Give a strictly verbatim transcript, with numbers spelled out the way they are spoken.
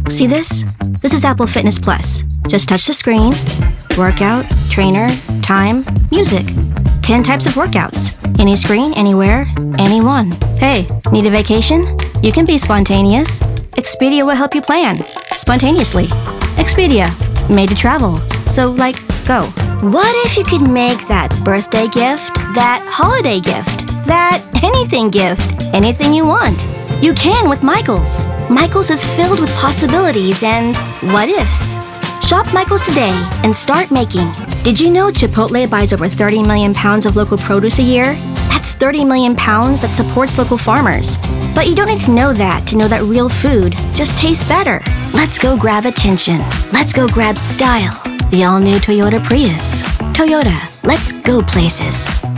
See this? This is Apple Fitness Plus. Just touch the screen. Workout, trainer, time, music. ten types of workouts. Any screen, anywhere, anyone. Hey, need a vacation? You can be spontaneous. Expedia will help you plan. Spontaneously. Expedia. Made to travel. So, like, go. What if you could make that birthday gift, that holiday gift, that anything gift, anything you want? You can with Michaels. Michaels is filled with possibilities and what ifs. Shop Michaels today and start making. Did you know Chipotle buys over thirty million pounds of local produce a year? That's thirty million pounds that supports local farmers. But you don't need to know that to know that real food just tastes better. Let's go grab attention. Let's go grab style. The all-new Toyota Prius. Toyota, let's go places.